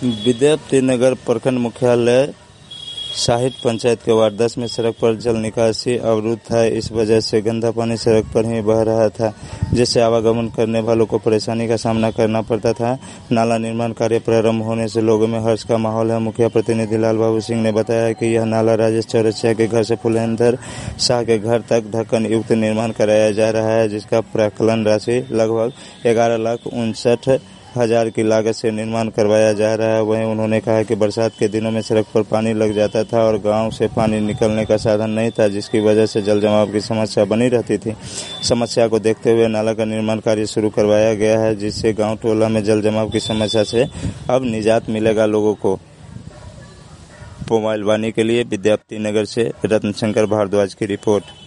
विद्यापति नगर प्रखंड मुख्यालय शाहिद पंचायत के वार्ड 10 में सड़क पर जल निकासी अवरुद्ध था। इस वजह से गंदा पानी सड़क पर ही बह रहा था, जिससे आवागमन करने वालों को परेशानी का सामना करना पड़ता था। नाला निर्माण कार्य प्रारंभ होने से लोगों में हर्ष का माहौल है। मुखिया प्रतिनिधि लाल बाबू सिंह ने बताया कि यह नाला राजेश चौरसिया के घर से फुलेंदर शाह के घर तक ढक्कन युक्त निर्माण कराया जा रहा है, जिसका प्राक्कलन राशि लगभग 11,59,000 की लागत से निर्माण करवाया जा रहा है। वहीं उन्होंने कहा कि बरसात के दिनों में सड़क पर पानी लग जाता था और गांव से पानी निकलने का साधन नहीं था, जिसकी वजह से जल जमाव की समस्या बनी रहती थी। समस्या को देखते हुए नाला का निर्माण कार्य शुरू करवाया गया है, जिससे गांव टोला में जल जमाव की समस्या से अब निजात मिलेगा लोगों को। मोबाइल वाणी के लिए विद्यापति नगर से रत्न शंकर भारद्वाज की रिपोर्ट।